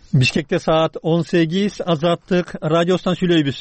Бишкекте саат 18, Азаттык радиосунан сүйлөйбүз.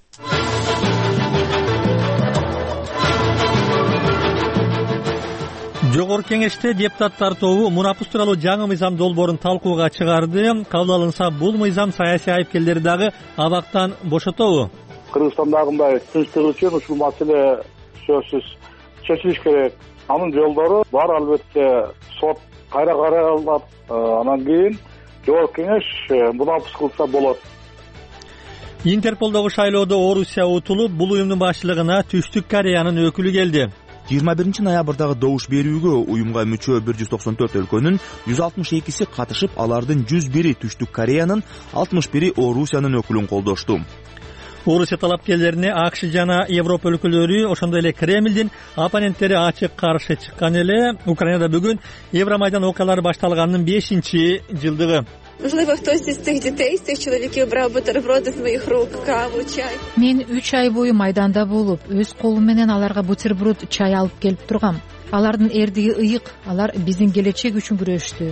Жогорку кеңеште депутаттар тобу мунапус тууралуу жаңы мыйзам долбоорун талкууга чыгарды. Кабыл алынса, бул мыйзам саясий айыпкерлерди дагы абактан бошотобу? Кыргызстандагы мындай тынчтык үчүн ушул маселе сөзсүз чечилиш керек. Анын жолдору бар, албетте сот кайра каралат, анан кийин жогорку кеңеш мунапус кылса болот. Интерполдогу шайлоодо Орусия утулуп, бул уюмдун башчылыгына Түштүк Кореянын өкүлү келди. 21-ноябрдагы добуш берүүгө уюмга мүчө 194 өлкөнүн 162си катышып, алардын 101-и Түштүк Кореянын, 61-и Орусиянын өкүлүн колдошту. Орусия талапкерлерине АКШ жана Европа өлкөлөрү, ошондой эле Кремлдин оппоненттери ачык каршы чыккан эле. Украинада бүгүн Евромайдан окуялары башталганынын 5-жылдыгы. Можливо, хтось із цих дітей, з цих чоловіків брав бутерброди з моїх рук, каву, чай. Мен 3 ай бою майданда болуп, өз колум менен аларга бутерброд, чай алып келип тургам. Алардын эрдиги ыйык, алар биздин келечек үчүн күрөштү.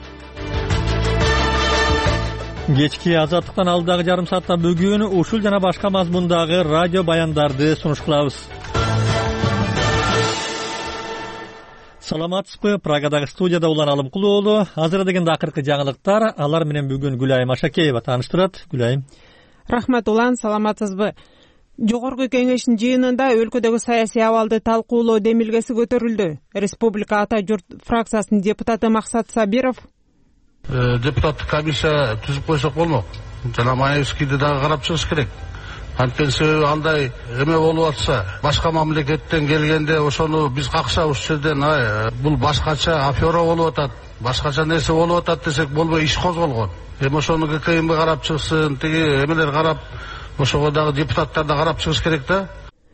Кечки Азаттыктан алдагы жарым саатта бүгүн ушул жана башка мазмундагы радио баяндарды сунуш кылабыз. Саламатсызбы? Прагадагы студияда Улан Алымкулуу. Азыр дегенде акыркы жаңылыктар, алар менен бүгүн Гүлайым Ашакеева тааныштырат. Гүлайым. Рахмат Улан, саламатсызбы? Жогорку кеңештин жыйынында өлкөдөгү саясий абалды талкуулоо демилгеси көтөрүлдү. Республика Ата журт фракциясынын депутаты Максат Сабиров депутаттык комиссия түзүп койсок болмок. Жана Маевскийди дагы карап чыгыш керек. Анткени себеби андай эме болуп атса, башка мамлекеттен келгенде ошону биз какшабыз жерден, бул башкача афера болуп атат, башкача нерсе болуп атат десек болбой, иш козголгон. Ошону ГКМБ карап чыгсын, тиги эмелер карап, ошого дагы депутаттар да карап чыгыш керек да.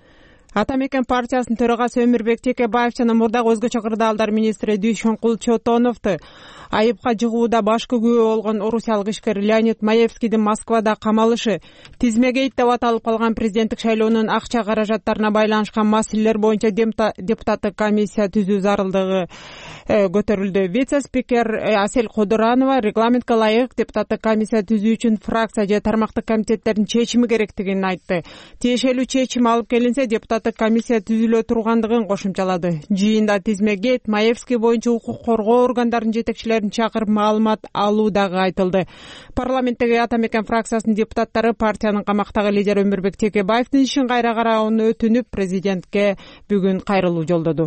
Ата мекен партиясынын төрагасы Өмүрбек Текебаев жана мурдагы өзгөчө кырдаалдар министри Дүйшөнкул Чотоновду айыпка жыгууда баш күбө болгон орусиялык ишкер Леонид Маевскийдин Москвада камалышы, тизмегейт деп аталып калган президенттик шайлоонун акча каражаттарына байланышкан маселелер боюнча депутаттык комиссия түзүү зарылдыгы көтөрүлдү. Вице-спикер Асель Кодуранова регламентке ылайык депутаттык комиссия түзүү үчүн фракция же тармактык комитеттердин чечими керектигин айтты. Тиешелүү чечим алып келинсе, депутаттык комиссия түзүлө тургандыгын кошумчалады. Жыйында тизмегейт Маевский боюнча укук коргоо органдарынын жетекчилерин чакырып маалымат алуу дагы айтылды. Парламенттеги Ата мекен фракциясынын депутаттары партиянын камактагы лидери Өмүрбек Текебаевдин ишин кайра карауун өтүнүп, президентке бүгүн кайрылуу жолдоду.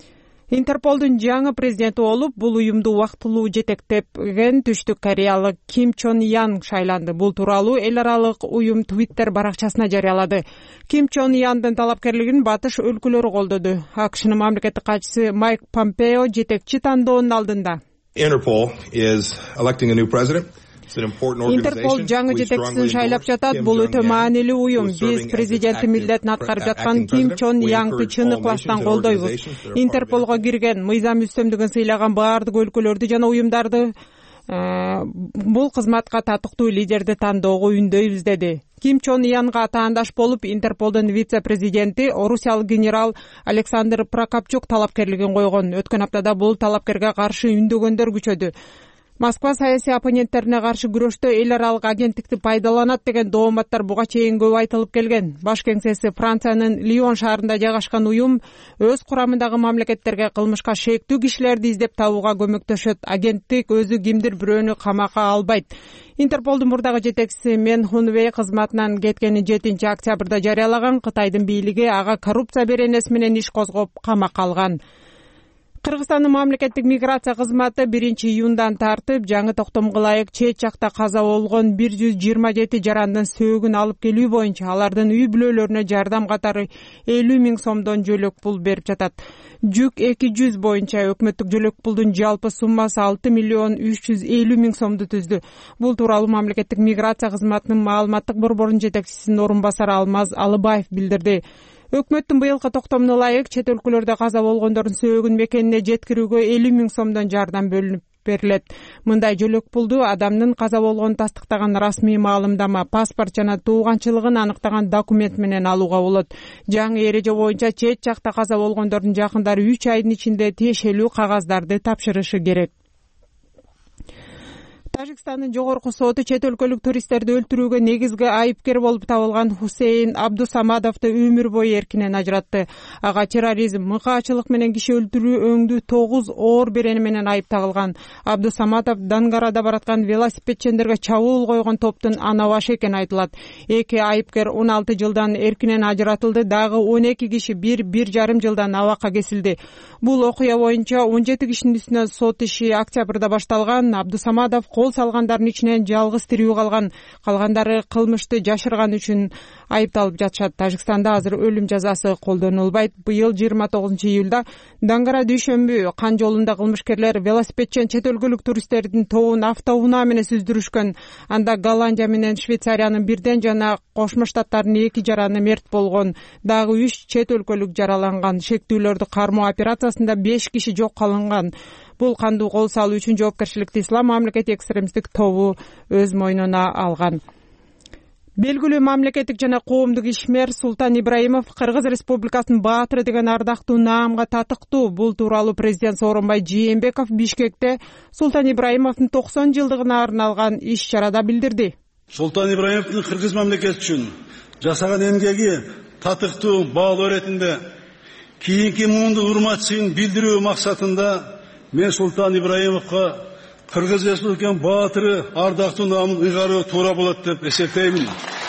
Интерполдун жаңы президенти болуп, бул уюмду убактылуу жетектеген Түштүк Кореялык Ким Чон Ян шайланды. Бул тууралуу эл аралык уюм Twitter баракчасына жарыялады. Ким Чон Яндын талапкерлигин батыш өлкөлөрү колдоду. АКШнын мамлекеттик катчысы Майк Помпео жетекчи тандоонун алдында. Interpol is electing a new president. Интерпол жаңы жетекчисин шайлап жатат. Бул өтө маанилүү уюм. Биз президенттин милдетин аткарып жаткан Ким Чон Янды чын ыкластан колдойбуз. Интерполго кирген, мыйзам үстөмдүгүн сыйлаган баардык өлкөлөрдү жана уюмдарды бул кызматка татыктуу лидерди тандоого үндөйбүз деди. Ким Чон Янга таандаш болуп, Интерполдун вице-президенти орусиялык генерал Александр Прокопчук талапкерлигин койгон. Өткөн аптада бул талапкерге каршы үндөгөндөр күчөдү. Москва саясий оппоненттерине каршы күрөштө эл аралык агенттикти пайдаланат деген дооматтар буга чейин көп айтылып келген. Баш кеңсеси Франциянын Лион шаарында жайгашкан уюм өз курамындагы мамлекеттерге кылмышка шектүү кишилерди издеп табууга көмөктөшөт. Агенттик өзү кимдир бирөөнү камакка албайт. Интерполдун мурдагы жетекчиси Мен Хунвей кызматынан кеткени 7-октябрда жарыялаган. Кытайдын бийлиги ага коррупция беренеси менен иш козгоп камакка алган. Кыргызстандын мамлекеттик миграция кызматы 1-июндан тартып жаңы токтомго ылайык чет жакта каза болгон 127 жарандын сөөгүн алып келүү боюнча алардын үй бүлөлөрүнө жардам катары 50 000 сомдон жөлөк пул берип жатат. Жүк 200 боюнча өкмөттүк жөлөк пулдун жалпы суммасы 6 350 000 сомду түздү. Бул тууралуу мамлекеттик миграция кызматынын маалыматтык борборунун жетекчисинин орун басары Алмаз Алыбаев билдирди. Өкмөттүн быйылкы токтомуна ылайык чет өлкөлөрдө каза болгондордун сөөгүн мекенине жеткирүүгө 50 000 сомдон жардам бөлүнүп берилет. Мындай жөлөк пулду адамдын каза болгонун тастыктаган расмий маалымдама, паспорт жана тууганчылыгын аныктаган документ менен алууга болот. Жаңы эреже боюнча чет жакта каза болгондордун жакындары 3 айдын ичинде тиешелүү кагаздарды тапшырышы керек. Тажикстандын жогорку соту чет өлкөлүк туристтерди өлтүрүүгө негизги айыпкер болуп табылган Хусейн Абдусамадовду өмүр бою эркинен ажыратты. Ага терроризм, мыкаачылык менен киши өлтүрүү өңдүү 9 оор берени менен айып тагылган. Абдусамадов Дангарада бараткан велосипедчендерге чабуул койгон топтун ана башы экени айтылат. Эки айыпкер 16 жылдан эркинен ажыратылды, дагы 12 киши 1,5 жылдан абакка кесилди. Бул окуя боюнча 17 кишинин үстүнөн сот иши октябрда башталган. Абдусамадов кол салгандардын ичинен жалгыз тирүү калган. Калгандары кылмышты жашырган үчүн айыпталып жатышат. Тажикстанда азыр өлүм жазасы колдонулбайт. Быйыл 29 июлда Дангара дүйшөмбү кан жолунда кылмышкерлер велосипедчен чет өлкөлүк туристтердин тобун автоунаа менен сүздүрүшкөн. Анда Голландия менен Швейцариянын бирден жана Кошмо Штаттардын 2 жараны мерт болгон. Дагы 3 чет өлкөлүк жараланган. Шектүүлөрдү кармоо операциясында 5 киши жок кылынган. Бул кандуу кол салуу үчүн жоопкерчиликти Ислам мамлекети экстремисттик тобу өз мойнуна алган. Белгилүү мамлекеттик жана коомдук ишмер Султан Ибраимов Кыргыз Республикасынын баатыры деген ардактуу наамга татыктуу. Бул тууралуу президент Сооронбай Жээнбеков Бишкекте Султан Ибраимовдун 90 жылдыгына арналган иш-чарада билдирди. Султан Ибраимовдун Кыргыз мамлекети үчүн жасаган эмгеги татыктуу баалоо иретинде кийинки муунду урматчылыгын билдирүү максатында мен Султан Ибраимовго Кыргыз Республикасынын баатыры ардактуу наамын ыйгаруу туура болот деп эсептеймин.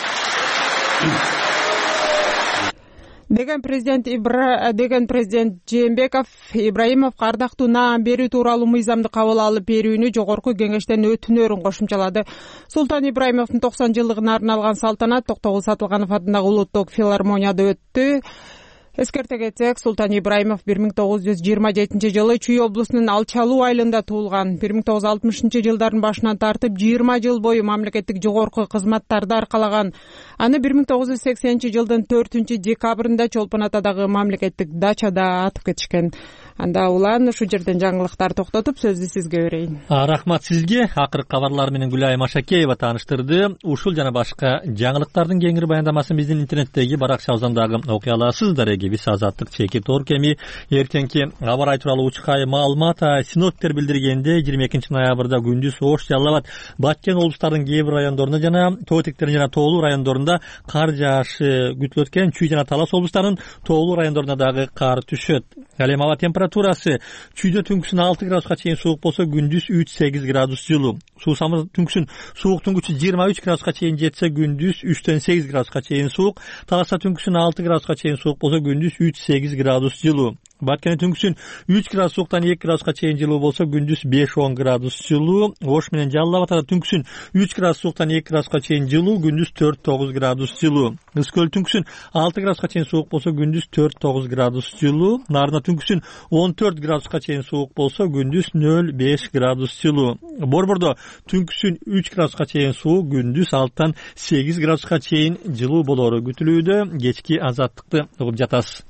Деген президент Жээнбеков Ибраимовго ардактуу наам берүү тууралуу мыйзамды кабыл алып берүүнү жогорку кеңештен өтүнөрүн кошумчалады. Султан Ибраимовдун 90 жылдыгына арналган салтанат Токтогул Сатылганов атындагы улуттук филармонияда өттү. Эскерте кетсек, Султан Ибраимов 1927 жылы Чүй облусунун Алчалуу айылында туулган. 1960 жылдардын башынан тартып 20 жыл бою мамлекеттик жогорку кызматтарды аркалаган. Аны 1980 жылдын 4 декабрында Чолпон Атадагы мамлекеттик дачада атып кетишкен. Анда улан ушу жерден жаңылыктар токтотуп сөздү сизге берейин. Рахмат сизге. Акыркы кабарлар менен Гүлай Машакеева тааныштырды. Ушул жана башка жаңылыктардын кеңири баяндамасын биздин интернеттеги баракчабыздан дагы окуй аласыздар. Биз Азаттык чеки Торкеми эртеңки аба ырайы тууралуу учкай маалымат. Синоптиктер билдиргенде 22 ноябрда күндүз ош жалалат. Баткен облустарынын кээ бир райондорунда жана тоо этектеринин жана тоолуу райондорунда кар жаашы күтүлөт экен. Чүй жана Талас облустарынын тоолуу райондорунда дагы кар түшөт. Ал эми аба температурасы чүйдө түнкүсүн 6 градуска чейин суук болсо, күндүз 3-8 градус жылуу. Суусамыр түнкүсүн сууктун күчү 23 градуска чейин жетсе, күндүз 3-8 градуска чейин суук. Таласта түнкүсүн 6 градуска чейин суук болсо, күндүз 3-8 градус жылуу. Баткенде түнкүсүн 3 градус сууктан 2 градуска чейин жылуу болсо, күндүз 5-10 градус жылуу. Ош менен Жалал Абадда түнкүсүн 3 градус сууктан 2 градуска чейин жылуу, күндүз 4-9 градус жылуу. Ыскөл түнкүсүн 6 градуска чейин суук болсо, күндүз 4-9 градус жылуу. Нарына түнкүсүн 14 градуска чейин суук болсо, күндүз 0-5 градус жылуу. Борбордо түнкүсүн 3 градуска чейин суук, күндүз 6-8 градуска чейин жылуу болору күтүлүүдө. Кечки Азаттыкты угуп жатасыз.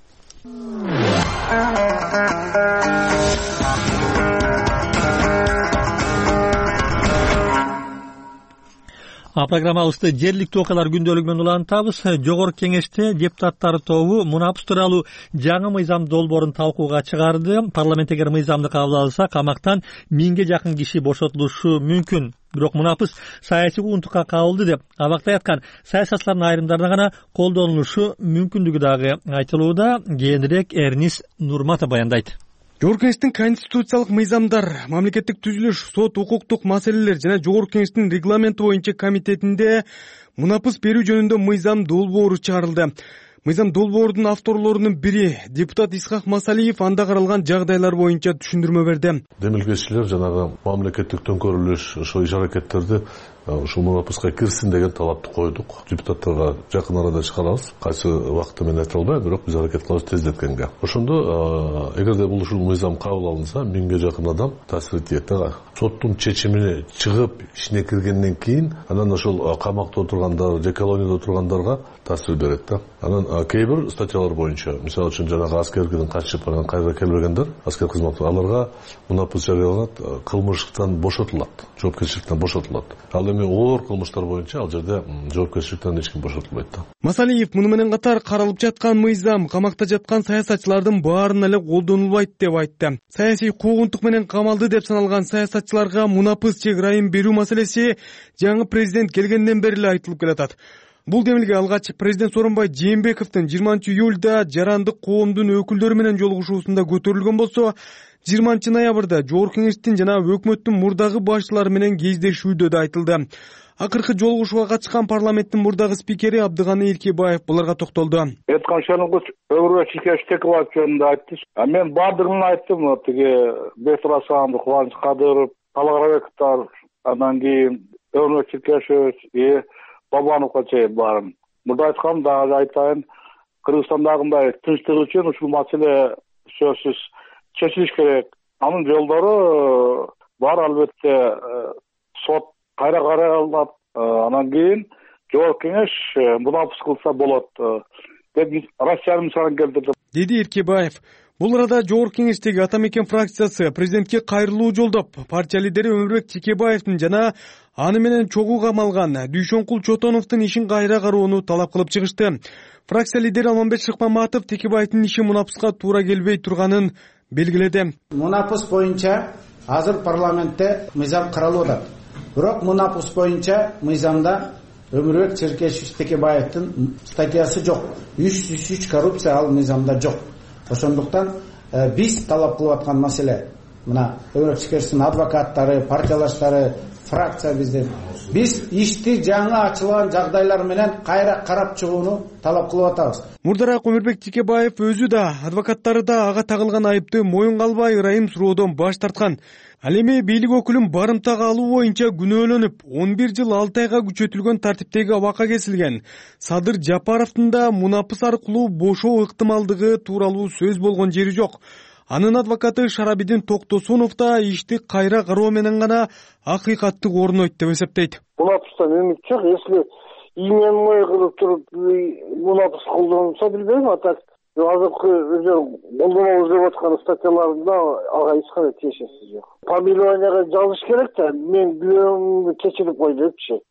Программабызды жергиликтүү окуялар күндөлүгү менен улантабыз. Жогорку кеңеште депутаттар тобу мунапыс тууралуу жаңы мыйзам долбоорун талкууга чыгарды. Парламент эгер мыйзамды кабыл алса, камактан 1000ге жакын киши бошотулушу мүмкүн. Бирок мунапыс саясий угунтукка кабылды деп абактай аткан саясатчылардын айрымдарына гана колдонулушу мүмкүндүгү дагы айтылууда. Кийинирээк Эрнис Нурматов баяндайт. Жогорку кеңештин конституциялык мыйзамдар, мамлекеттик түзүлүш, сот, укуктук маселелер жана жогорку кеңештин регламенти боюнча комитетинде мунапыс берүү жөнүндө мыйзам долбоору чыгарылды. Мыйзам долбоордун авторлорунун бири депутат Исхак Масалиев анда каралган жагдайлар боюнча түшүндүрмө берди. Демилгечилер жанагы мамлекеттик төңкөрүлүш ошо иш-аракеттерди ушул мунапыска кирсин деген талапты койдук. Депутаттарга жакын арада чыгарабыз. Кайсы убакытта мен айта албайм, бирок биз аракет кылабыз тездеткенге. Ошондо эгерде бул ушул мыйзам кабыл алынса, 1000ге жакын адам таасир этет. Соттун чечимине чыгып ишине киргенден кийин анан ошол камакта отургандар же колонияда отургандарга таасир берет да. Анан кээ бир статьялар боюнча, мисалы үчүн жанагы аскерден качып анан кайра келбегендер, аскер кызматы аларга мунапыс жарыяланат, кылмыштан бошотулат, жоопкерчиликтен бошотулат. Ал эми оор кылмыштар боюнча ал жерде жоопкерчиликтен эч ким бошотулбайт да. Масалиев муну менен катар каралып жаткан мыйзам камакта жаткан саясатчылардын баарына эле колдонулбайт деп айтты. Саясий куугунтук менен камалды деп саналган саясатчыларга мунапыс же ырайым берүү маселеси жаңы президент келгенден бери эле айтылып келатат. Бул демилге алгач президент Сооронбай Жээнбековдун 20-июлда жарандык коомдун өкүлдөрү менен жолугушуусунда көтөрүлгөн болсо, 20-ноябрда Жогорку Кеңештин жана өкмөттүн мурдагы башчылары менен кездешүүдө да айтылды. Акыркы жолугушууга катышкан парламенттин мурдагы спикери Абдыганы Эркебаев буларга токтолду. Айтканчаныңыз Өмүрбек Чиркешбеков жөнүндө айтты. Мен бардыгын айттым. Тиги Бектур Асанов, Кубаныч Кадыров, Талгарбековдор, андан кийин Өмүрбек Чиркешев, Бабановго чейин барын. Мурда айткам, дагы айтайын. Кыргызстандагындай тынчтык үчүн ушул маселе сөзсүз чечилиш керек. Анын жолдору бар, албетте сот кайра каралат, анан кийин Жогорку Кеңеш мунапыс кылса болот деп Россиянын мисалын келтирди, деди Эркебаев. Бул арада Жогорку Кеңештеги Ата Мекен фракциясы президентке кайрылуу жолдоп, партия лидери Өмүрбек Чекебаевдин жана аны менен чогуу камалган Дүйшөнкул Чотоновдун ишин кайра кароону талап кылып чыгышты. Фракция лидери Алмамбет Шыкмаматов Текебаевдин иши мунапыска туура келбей турганын белгиледи. Мунапыс боюнча азыр парламентте мыйзам каралып атат. Бирок мунапыс боюнча мыйзамда Өмүрбек Чиркешев Текебаевдин статьясы жок. 303 коррупция ал мыйзамда жок. Ошондуктан биз талап кылып аткан маселе мына Өмүрбек Чиркешевдин адвокаттары, партиялаштары, фракция биз ишти жаңы ачылган жагдайлар менен кайра карап чыгууну талап кылып атабыз. Мурдараак Өмүрбек Чекебаев өзү да, адвокаттары да ага тагылган айыпты моюнга албай ырайым суроодон баш тарткан. Ал эми бийлик өкүлүн барымтага алуу боюнча күнөөлөнүп, 11 жыл 6 айга күчөтүлгөн тартиптеги абакка кесилген Садыр Жапаровдун да мунапыс аркылуу бошоо ыктымалдыгы тууралуу сөз болгон жери жок. Анын адвокаты Шарабидин Токтосунов да ишти кайра кароо менен гана акыйкатты орнойт деп эсептейт. Мунапыстан үмүт жок. Если имя кылып туруп мунапыс колдонулса билбейм, а так азыркы колдонобуз деп аткан статьяларында ага эч кандай тиешеси жок. Фамилияга жазыш керек да, мен күнөөмдү кечирип кой депчи.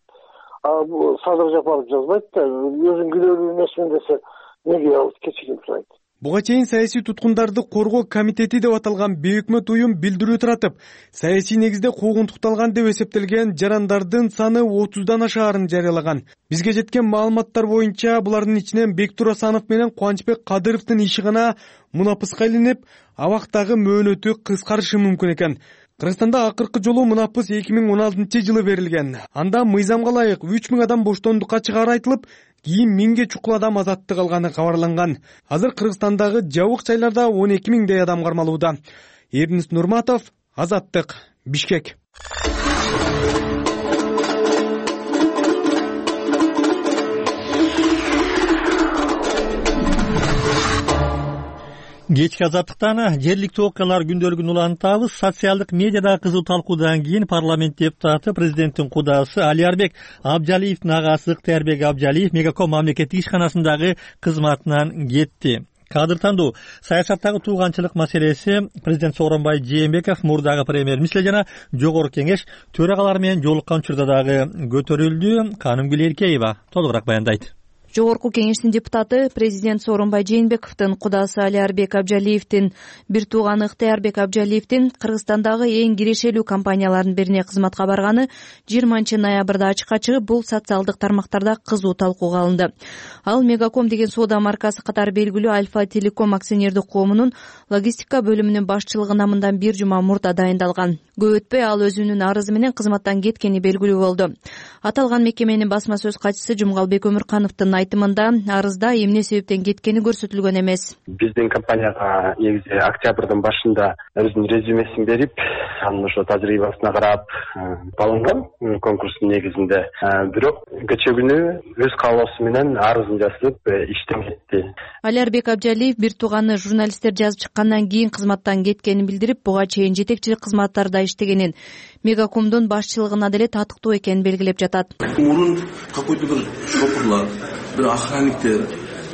Садыр Жапаров жазбайт да, өзүн күнөөлүү эмесмин десе неге ал кечирим сурайт. Буга чейин саясий туткундарды коргоо комитети деп аталган бейөкмөт уюм билдирүү таратып, саясий негизде куугунтукталган деп эсептелген жарандардын саны 30дан ашаарын жарыялаган. Бизге жеткен маалыматтар боюнча булардын ичинен Бектур Асанов менен Кубанычбек Кадыровдун иши гана мунапыска илинип, абактагы мөөнөтү кыскарышы мүмкүн экен. Кыргызстанда акыркы жолу мунапыс 2016-жылы берилген. Анда мыйзамга ылайык 3000 адам боштондукка чыгаары айтылып, кийин 1000ге чукул адам азаттык алганы кабарланган. Азыр Кыргызстандагы жабык жайларда 12000дей адам кармалууда. Эрнис Нурматов, Азаттык, Бишкек. Кечки Азаттыктан жергиликтүү окуялар күндөлүгүн улантабыз. Социалдык медиада кызуу талкуудан кийин парламент депутаты президенттин кудасы Алиарбек Абжалиевдин агасы Ыктыярбек Абжалиев Мегаком мамлекеттик ишканасындагы кызматынан кетти. Кадыр тандоо саясаттагы тууганчылык маселеси президент Сооронбай Жээнбеков, мурдагы премьер-министр жана Жогорку Кеңеш төрагалары менен жолуккан учурда дагы көтөрүлдү. Канымгүл Эркеева толугураак баяндайт. Жогорку Кеңештин депутаты президент Сооронбай Жээнбековдун кудасы Алиарбек Абжалиевдин бир тууганы Ыктыярбек Абжалиевдин Кыргызстандагы эң кирешелүү компаниялардын бирине кызматка барганы 20-ноябрда ачыкка чыгып, бул социалдык тармактарда кызуу талкууга алынды. Ал Мегаком деген соода маркасы катары белгилүү Альфа Телеком акционердик коомунун логистика бөлүмүнүн башчылыгына мындан бир жума мурда дайындалган. Көп өтпөй ал өзүнүн арызы менен кызматтан кеткени белгилүү болду. Аталган мекеменин басма сөз катчысы Жумгалбек Өмүркановдун айтымында арызда эмне себептен кеткени көрсөтүлгөн эмес. Биздин компанияга негизи октябрдын башында өзүнүн резюмесин берип, анын ошо тажрыйбасына карап алынган конкурстун негизинде. Бирок кечээ күнү өз каалоосу менен арызын жазып иштен кетти. Алиарбек Абжалиев бир тууганы журналисттер жазып чыккандан кийин кызматтан кеткенин билдирип, буга чейин жетекчилик кызматтарда иштегенин, Мегакомдун башчылыгына деле татыктуу экенин белгилеп жатат. Мурун какой-то бир шопурлар, бир охранниктер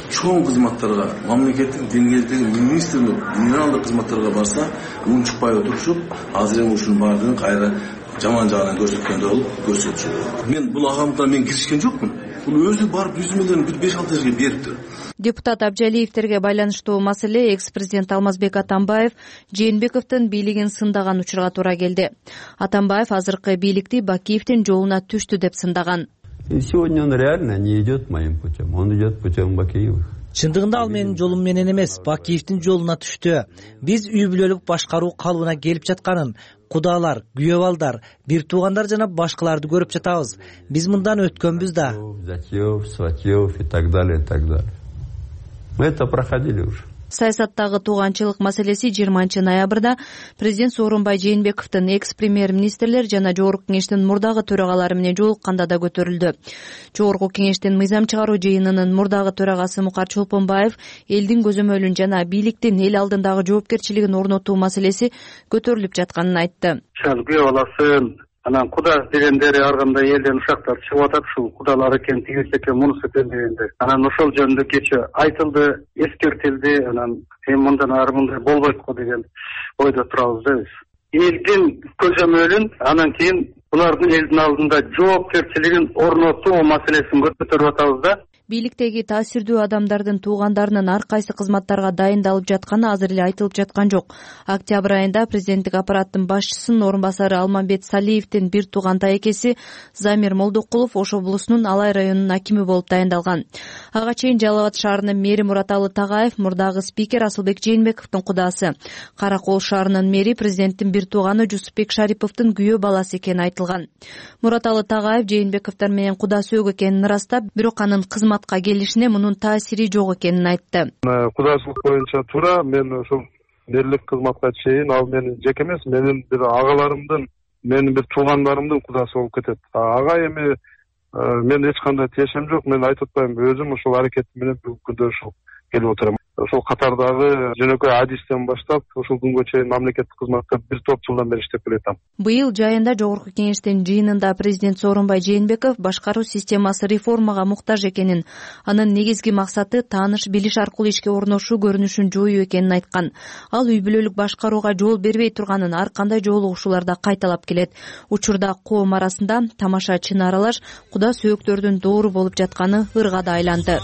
чоң кызматтарга, мамлекеттик деңгээлдеги министрлик, генералдык кызматтарга барса, унчукпай отурушуп, азыр эми ушунун баардыгын кайра жаман жагынан көрсөткөндөй болуп көрсөтүшөт. Мен бул агамга мен киришкен жокмун. Бул өзү барып 100 миллион 5-6 жерге бериптир. Депутат Абжалиевтерге байланыштуу маселе экс-президент Алмазбек Атамбаев Жээнбековдун бийлигин сындаган учурга туура келди. Атамбаев азыркы бийликти Бакиевдин жолуна түштү деп сындаган. Сегодня он реально не идет моим путем, он идет путем Бакиевых. Чындыгында ал менин жолум менен эмес, Бакиевдин жолуна түштү. Биз үй бүлөлүк башкаруу калыбына келип жатканын кудалар, күйөө балдар, бир туугандар жана башкаларды көрүп жатабыз. Биз мындан өткөнбүз да. Затьев, Сватьев и так далее, и так далее. Мы это проходили уже. Саясаттагы тууганчылык маселеси 20-ноябрда президент Сооронбай Жээнбековдун экс-премьер-министрлер жана Жогорку кеңештин мурдагы төрагалары менен жолукканда да көтөрүлдү. Жогорку кеңештин мыйзам чыгаруу жыйынынын мурдагы төрагасы Мукар Чолпонбаев элдин көзөмөлүн жана бийликтин эл алдындагы жоопкерчилигин орнотуу маселеси көтөрүлүп жатканын айтты. Күйөө баласын анан куда дегендери ар кандай элден ушактар чыгып атат, ушул кудалар экен, тигиси экен, мунусу экен дегенде. Анан ошол жөнүндө кечээ айтылды, эскертилди, анан мындан ары мындай болбойт го деген ойдо турабыз да биз. Элдин көзөмөлүн, анан кийин булардын элдин алдында жоопкерчилигин орнотуу маселесин көтөрүп атабыз да. Бийликтеги таасирдүү адамдардын туугандарынын ар кайсы кызматтарга дайындалып жатканы азыр эле айтылып жаткан жок. Октябрь айында президенттик аппараттын башчысынын орун басары Алмамбет Салиевдин бир тууган тайекеси Замир Молдокулов Ош облусунун Алай районунун акими болуп дайындалган. Ага чейин Жалал Абад шаарынын мэри Мураталы Тагаев мурдагы спикер Асылбек Жээнбековдун кудасы. Кара Кол шаарынын мэри президенттин бир тууганы Жусупбек Шариповдун күйөө баласы экени айтылган. Мураталы Тагаев Жээнбековдор менен куда сөөгү экенин ырастап, бирок анын кызматка келишине мунун таасири жок экенин айтты. Кудачылык боюнча туура, мен ошол мэрлик кызматка чейин ал менин жеке эмес, менин бир агаларымдын, менин бир туугандарымдын кудасы болуп кетет. Ага эми мен эч кандай тиешем жок, мен айтып атпайм, өзүм ошол аракетим менен бүгүнкү күндө ушул келип отурам. Ошол катардагы жөнөкөй адистен баштап ошол күнгө чейин мамлекеттик кызматта бир топ жылдан бери иштеп келатам. Быйыл жайында Жогорку кеңештин жыйынында президент Сооронбай Жээнбеков башкаруу системасы реформага муктаж экенин, анын негизги максаты тааныш билиш аркылуу ишке орношуу көрүнүшүн жоюу экенин айткан. Ал үй бүлөлүк башкарууга жол бербей турганын ар кандай жолугушууларда кайталап келет. Учурда коом арасында тамаша чын аралаш куда сөөктөрдүн доору болуп жатканы ыргада айланды.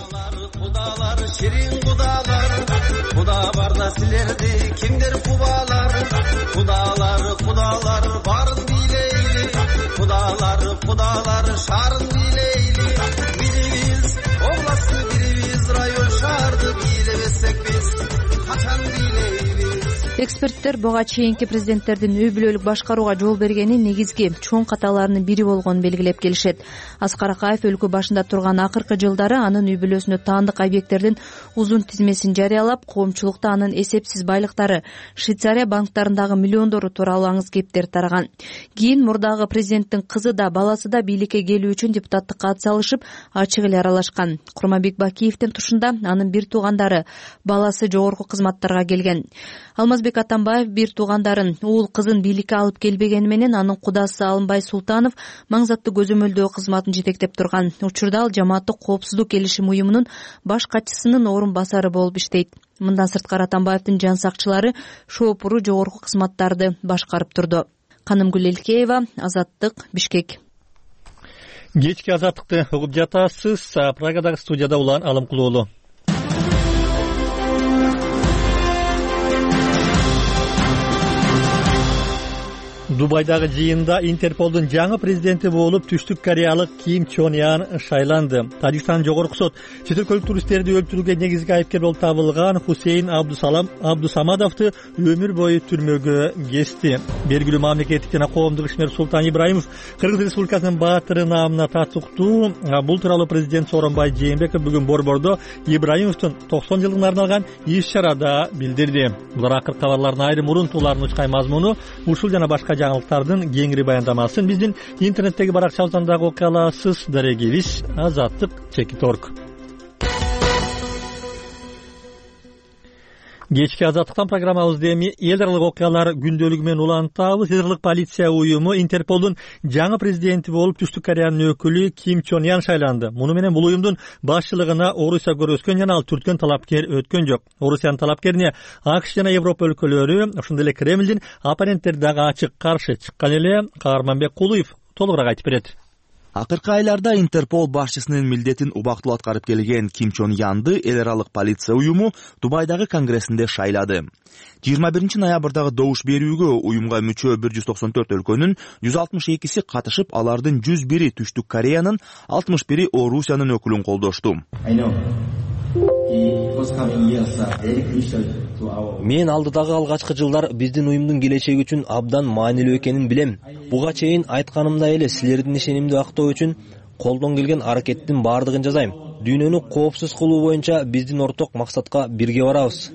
Куда барда силерди кимдер кубалар, кудалар барын бийлейли, кудалар шарын бийлейли. Бирибиз областты, бирибиз район шаарды бийлебесек биз качан бийлейбиз. Эксперттер буга чейинки президенттердин үй бүлөлүк башкарууга жол бергени негизги чоң каталарынын бири болгонун белгилеп келишет. Аскар Акаев өлкө башында турган акыркы жылдары анын үй бүлөсүнө таандык объекттердин узун тизмесин жарыялап, коомчулукта анын эсепсиз байлыктары, Швейцария банктарындагы миллиондору тууралуу аңыз кептер тараган. Кийин мурдагы президенттин кызы да баласы да бийликке келүү үчүн депутаттыкка ат салышып, ачык эле аралашкан. Курманбек Бакиевдин тушунда анын бир туугандары, баласы жогорку кызматтарга келген. Алмазбек Атамбаев бир туугандарын, уул кызын бийликке алып келбегени менен анын кудасы Алымбай Султанов маңзаттуу көзөмөлдөө кызматын жетектеп турган. Учурда ал жамааттык коопсуздук келишим уюмунун баш катчысынын орун басары болуп иштейт. Мындан сырткары Атамбаевдин жан сакчылары шоопуру жогорку кызматтарды башкарып турду. Канымгүл Элкеева, Азаттык, Бишкек. Кечки Азаттыкты угуп жатасыз. Прагадагы студияда Улан Алымкулуулу. Дубайдагы жыйында Интерполдун жаңы президенти болуп Түштүк Кореялык Ким Чон Ян шайланды. Тажикстан жогорку сот чет өлкөлүк туристтерди өлтүрүүгө негизги айыпкер болуп табылган Хусейн Абдусамадовду өмүр бою түрмөгө кести. Белгилүү мамлекеттик жана коомдук ишмер Султан Ибраимов Кыргыз Республикасынын баатыры наамына татыктуу. Бул тууралуу президент Сооронбай Жээнбеков бүгүн Борбордо Ибраимовдун 90 жылдыгына арналган иш-чарада билдирди. Булар акыркы кабарлардын айрым урунтууларынын учкай мазмуну, ушул жана башка жаңылыктардын кеңири баяндамасын биздин интернеттеги баракчабыздан дагы окуй аласыз. Дарегибиз Азаттык /org. Кечки Азаттыктан программабызды эми эл аралык окуялар күндөлүгү менен улантабыз. Эл аралык полиция уюму Интерполдун жаңы президенти болуп Түштүк Кореянын өкүлү Ким Чон Ян шайланды. Муну менен бул уюмдун башчылыгына Орусия көрөскөн жана ал түрткөн талапкер өткөн жок. Орусиянын талапкерине АКШ жана Европа өлкөлөрү, ошондой эле Кремлдин оппоненттери дагы ачык каршы чыккан эле. Каарманбек Кулуев толугураак айтып берет. Акыркы айларда Интерпол башчысынын милдетин убактылуу аткарып келген Ким Чон Янды эл аралык полиция уюму Дубайдагы конгрессинде шайлады. 21 ноябрдагы добуш берүүгө уюмга мүчө 194 өлкөнүн 162си катышып, алардын 101-и Түштүк Кореянын, 61-и Орусиянын өкүлүн колдошту. Мен алдыдагы алгачкы жылдар биздин уюмдун келечеги үчүн абдан маанилүү экенин билем. Буга чейин айтканымдай эле силердин ишенимди актоо үчүн колдон келген аракеттин баардыгын жасайм. Дүйнөнү коопсуз кылуу боюнча биздин орток максатка бирге барабыз.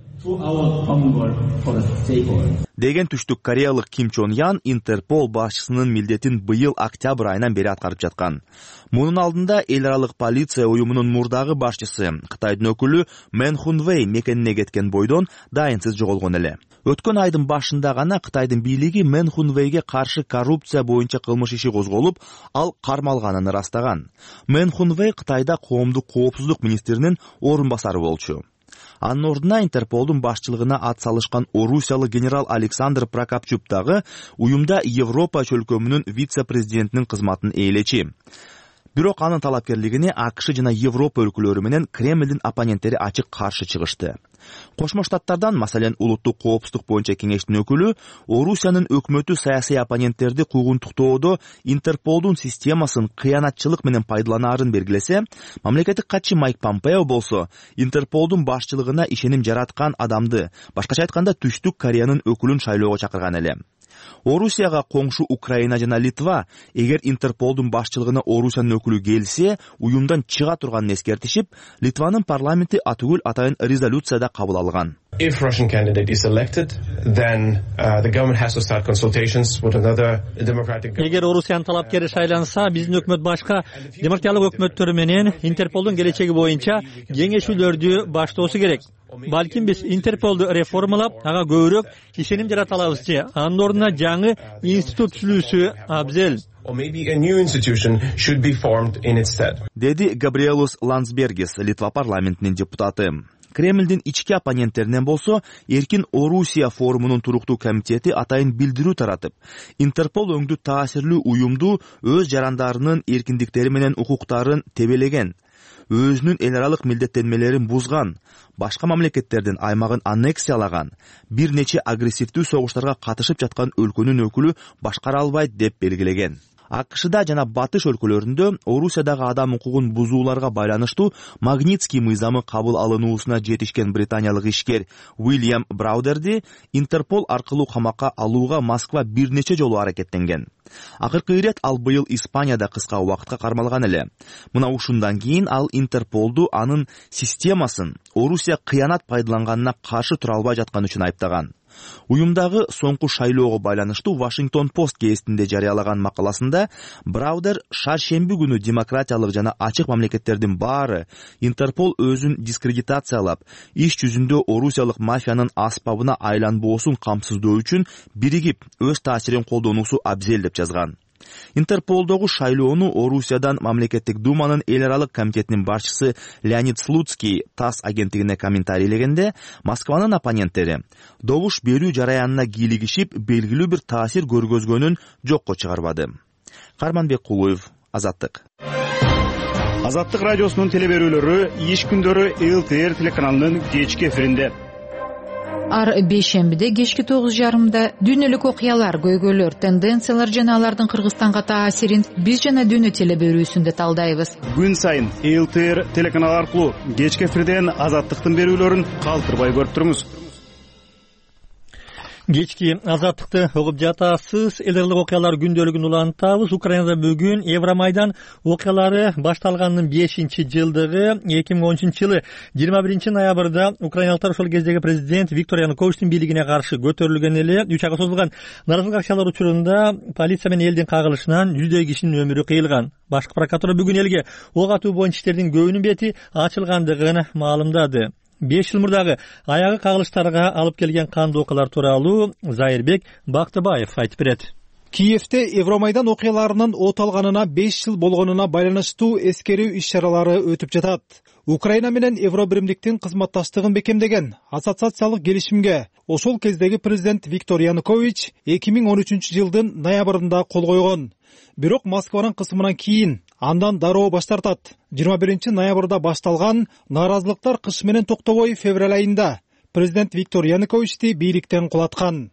Деген Түштүк Кореялык Ким Чон Ян Интерпол башчысынын милдетин быйыл октябрь айынан бери аткарып жаткан. Мунун алдында эл аралык полиция уюмунун мурдагы башчысы Кытайдын өкүлү Мэн Хунвей мекенине кеткен бойдон дайынсыз жоголгон эле. Өткөн айдын башында гана Кытайдын бийлиги Мэн Хунвейге каршы коррупция боюнча кылмыш иши козголуп, ал кармалганын ырастаган. Мэн Хунвей Кытайда коомдук коопсуздук министринин орун басары болчу. Анын ордуна Интерполдун башчылыгына ат салышкан орусиялык генерал Александр Прокопчук дагы уюмда Европа чөлкөмүнүн вице-президентинин кызматын ээлечи. Бирок анын талапкерлигине АКШ жана Европа өлкөлөрү менен Кремлдин оппоненттери ачык каршы чыгышты. Кошмо Штаттардан, маселен, улуттук коопсуздук боюнча кеңештин өкүлү Орусиянын өкмөтү саясий оппоненттерди куугунтуктоодо Интерполдун системасын кыянатчылык менен пайдаланаарын белгилесе, мамлекеттик катчы Майк Помпео болсо Интерполдун башчылыгына ишеним жараткан адамды, башкача айтканда Түштүк Кореянын өкүлүн шайлоого чакырган эле. Орусияга коңшу Украина жана Литва эгер Интерполдун башчылыгына Орусиянын өкүлү келсе, уюмдан чыга турганын эскертишип, Литванын парламенти атүгүл атайын резолюцияда кабыл алган. If Russian candidate is elected, then the government has to start consultations with another democratic. Эгер Орусиянын талапкери шайланса, биздин өкмөт башка демократиялык өкмөттөрү менен Интерполдун келечеги боюнча кеңешүүлөрдү баштоосу керек. Балким биз Интерполду реформалап, ага көбүрөөк ишеним жарата алабызчы. Анын ордуна жаңы институт түзүлүүсү абзел. Or maybe a new institution should be formed in its stead. Деди Габриэлус Лансбергис, Литва парламентинин депутаты. Кремлдин ички оппоненттеринен болсо, Эркин Орусия форумунун туруктуу комитети атайын билдирүү таратып, Интерпол өңдүү таасирлүү уюмду өз жарандарынын эркиндиктери менен укуктарын тебелеген, өзүнүн эл аралык милдеттенмелерин бузган, башка мамлекеттердин аймагын аннексиялаган, бир нече агрессивдүү согуштарга катышып жаткан өлкөнүн өкүлү башкара албайт деп белгилеген. АКШда жана батыш өлкөлөрүндө Орусиядагы адам укугун бузууларга байланыштуу Магнитский мыйзамы кабыл алынуусуна жетишкен британиялык ишкер Уильям Браудерди Интерпол аркылуу камакка алууга Москва бир нече жолу аракеттенген. Акыркы ирет ал быйыл Испанияда кыска убакытка кармалган эле. Мына ушундан кийин ал Интерполду анын системасын Орусия кыянат пайдаланганына каршы тура албай жатканы үчүн айыптаган. Уюмдагы соңку шайлоого байланыштуу Вашингтон Пост гезитинде жарыялаган макаласында Браудер шаршемби күнү демократиялык жана ачык мамлекеттердин баары Интерпол өзүн дискредитациялап, иш жүзүндө орусиялык мафиянын аспабына айланбоосун камсыздоо үчүн биригип өз таасирин колдонуусу абзел деп жазган. Интерполдогу шайлоону Орусиядан мамлекеттик думанын эл аралык комитетинин башчысы Леонид Слуцкий ТАСС агенттигине комментарийлегенде, Москванын оппоненттери добуш берүү жараянына кийлигишип, белгилүү бир таасир көргөзгөнүн жокко чыгарбады. Карманбек Кулуев, Азаттык. Азаттык радиосунун телеберүүлөрү иш күндөрү ЛТР телеканалынын кечки эфиринде. Ар бейшембиде кечки 9:30 дүйнөлүк окуялар, көйгөйлөр, тенденциялар жана алардын Кыргызстанга таасирин биз жана дүйнө телеберүүсүндө талдайбыз. Күн сайын ЛТР телеканалы аркылуу кечки эфирден Азаттыктын берүүлөрүн калтырбай көрүп туруңуз. Кечки Азаттыкты угуп жатасыз. Эл аралык окуялар күндөлүгүн улантабыз. Украинада бүгүн Евромайдан окуялары башталганынын 5-жылдыгы 2013-жылы 21 ноябрда украиналыктар ошол кездеги президент Виктор Януковичтин бийлигине каршы көтөрүлгөн эле. 3 айга созулган наразылык акциялар учурунда полиция менен элдин кагылышынан 100 кишинин өмүрү кыйылган. Башкы прокуратура бүгүн элге ок атуу боюнча иштердин көбүнүн бети ачылгандыгын маалымдады. 5 жыл мурдагы аягы кагылыштарга алып келген кандуу окуялар тууралуу Зайырбек Бактыбаев айтып берет. Киевте Евромайдан окуяларынын от алганына 5 жыл болгонуна байланыштуу эскерүү иш-чаралары өтүп жатат. Украина менен Евробиримдиктин кызматташтыгын бекемдеген ассоциациялык келишимге ошол кездеги президент Виктор Янукович 2013-жылдын ноябрында кол койгон. Бирок Москванын кысымынан кийин андан дароо баш тартат. 21-ноябрда башталган нааразылыктар кыш менен токтобой февраль айында президент Виктор Януковичти бийликтен кулаткан.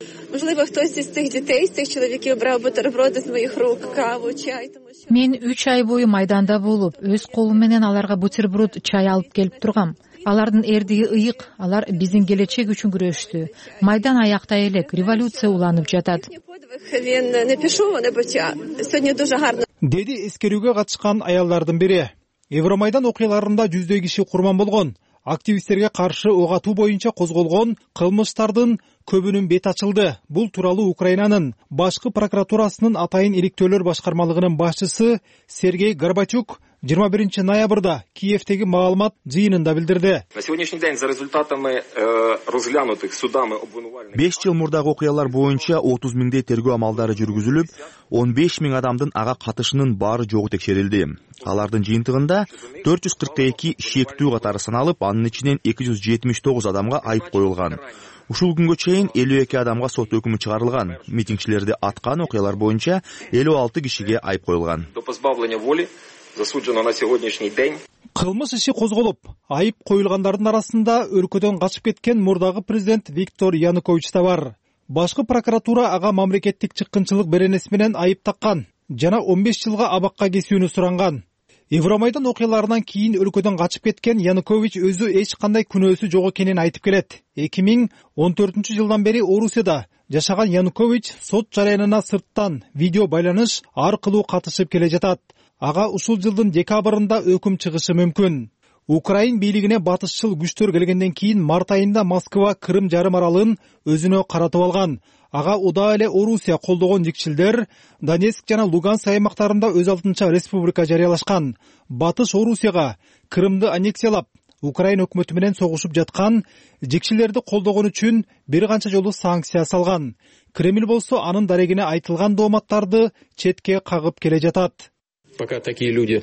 Мен 3 ай бою майданда болуп, өз колум менен аларга бутерброд, чай алып келип тургам. Алардын эрдиги ыйык, алар биздин келечек үчүн күрөштү. Майдан аяктай элек, революция уланып жатат. Деди эскерүүгө катышкан аялдардын бири. Евромайдан окуяларында жүздөй киши курман болгон. Активисттерге каршы ок атуу боюнча козголгон кылмыштардын көбүнүн бет ачылды. Бул тууралуу Украинанын башкы прокуратурасынын атайын иликтөөлөр башкармалыгынын башчысы Сергей Горбачук 21-ноябрда Киевтеги маалымат жыйынында билдирди. На сегодняшний день за результатами разглянутых судами обвинувальных 5 жыл мурдагы окуялар боюнча 30 миңдей тергөө амалдары жүргүзүлүп, 15 миң адамдын ага катышынын баары жогу текшерилди. Алардын жыйынтыгында 442 шектүү катары саналып, анын ичинен 279 адамга айып коюлган. Ушул күнгө чейин 52 адамга сот өкүмү чыгарылган. Митингчилерди аткан окуялар боюнча 56 кишиге айып коюлган. До позбавления воли засуджено на сегодняшний день. Кылмыш иши козголуп, айып коюлгандардын арасында өлкөдөн качып кеткен мурдагы президент Виктор Янукович да бар. Башкы прокуратура ага мамлекеттик чыккынчылык беренеси менен айып таккан жана 15 жылга абакка кесүүнү суранган. Евромайдан окуяларынан кийин өлкөдөн качып кеткен Янукович өзү эч кандай күнөөсү жок экенин айтып келет. 2014-жылдан бери Орусияда жашаган Янукович сот жараянына сырттан видео байланыш аркылуу катышып келе жатат. Ага ушул жылдын декабрында өкүм чыгышы мүмкүн. Украин бийлигине батышчыл күчтөр келгенден кийин март айында Москва Крым жарым аралын өзүнө каратып алган. Ага удаа эле Орусия колдогон жикчилдер Донецк жана Луганск аймактарында өз алдынча республика жарыялашкан. Батыш Орусияга Крымды аннексиялап, Украин өкмөтү менен согушуп жаткан жикчилерди колдогон үчүн бир канча жолу санкция салган. Кремль болсо анын дарегине айтылган дооматтарды четке кагып келе жатат. Пока такие люди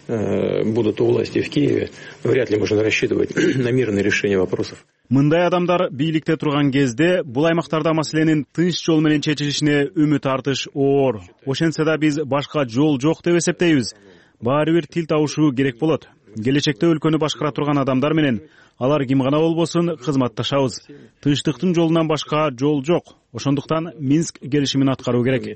будут у власти в Киеве, вряд ли можно рассчитывать на мирное решение вопросов. Мындай адамдар бийликте турган кезде бул аймактарда маселенин тынч жол менен чечилишине үмүт артыш оор. Ошентсе да биз башка жол жок деп эсептейбиз. Баары бир тил табышуу керек болот. Келечекте өлкөнү башкара турган адамдар менен алар ким гана болбосун кызматташабыз. Тынчтыктын жолунан башка жол жок. Ошондуктан Минск келишимин аткаруу керек.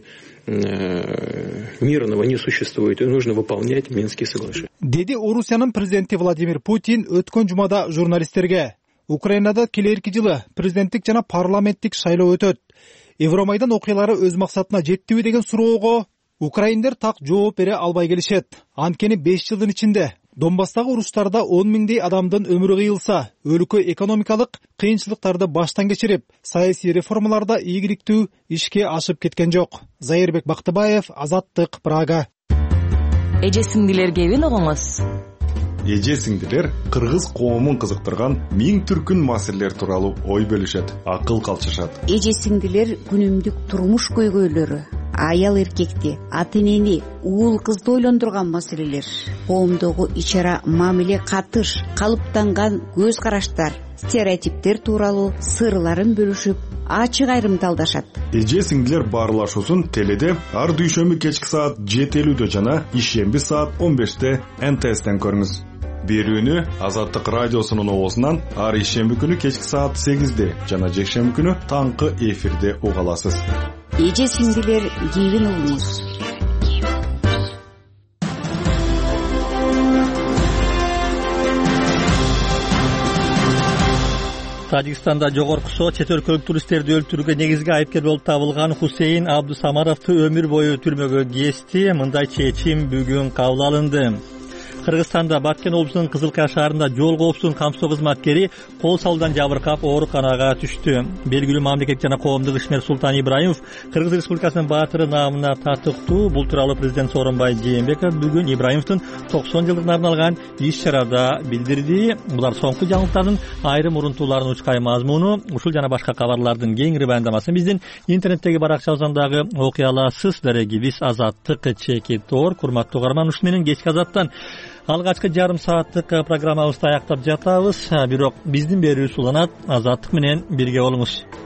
Мирного не существует, и нужно выполнять Минские соглашения. Деди Орусиянын президенти Владимир Путин өткөн жумада журналисттерге. Украинада келерки жылы президенттик жана парламенттик шайлоо өтөт. Евромайдан окуялары өз максатына жеттиби деген суроого украиндер так жооп бере албай келишет. Анткени 5 жылдын ичинде Донбасстагы уруштарда 10 миңдей адамдын өмүрү кыйылса, өлкө экономикалык кыйынчылыктарды баштан кечирип, саясий реформаларда ийгиликтүү ишке ашып кеткен жок. Зайырбек Бактыбаев, Азаттык, Прага. Эже сиңдилер кебин угуңуз. Эже сиңдилер кыргыз коомун кызыктырган миң түркүн маселелер тууралуу ой бөлүшөт, акыл калчышат. Эже сиңдилер күнүмдүк турмуш көйгөйлөрү, аял эркекти, ата энени, уул кызды ойлондурган маселелер, коомдогу ичара мамиле катыш, калыптанган көз караштар, стереотиптер тууралуу сырларын бөлүшүп, ачык айрымдалдашат. Эже сиңдилер баарлашуусун теледе ар дүйшөмбү кечки саат 7:50 жана ишемби саат 15-те НТСтен көрүңүз. Берүүнү Азаттык радиосунун оозунан ар ишемби күнү кечки саат 8-де жана жекшемби күнү таңкы эфирде уга аласыз. Эже сиңдилер кийин угуңуз. Тажикстанда жогорку сот чет өлкөлүк туристтерди өлтүрүүгө негизги айыпкер болуп табылган Хусейин Абдусамаровду өмүр бою түрмөгө кести. Мындай чечим бүгүн кабыл алынды. Кыргызстанда Баткен облусунун Кызыл Кая шаарында жол коопсуздугун камсоо кызматкери кол салуудан жабыркап ооруканага түштү. Белгилүү мамлекеттик жана коомдук ишмер Султан Ибраимов Кыргыз Республикасынын баатыры наамына татыктуу. Бул тууралуу президент Сооронбай Жээнбеков бүгүн Ибраимовдун 90 жылдыгына арналган иш чарада билдирди. Булар соңку жаңылыктардын айрым урунтууларынын учкай мазмуну. Ушул жана башка кабарлардын кеңири баяндамасын биздин интернеттеги баракчабыздан дагы окуй аласыз. Дарегибиз Азаттык чекит оор. Курматтуу угарман, ушу менен кечки Азаттан алгачкы жарым сааттык программабызды аяктап жатабыз. Бирок биздин берүүбүз уланат. Азаттык менен бирге болуңуз.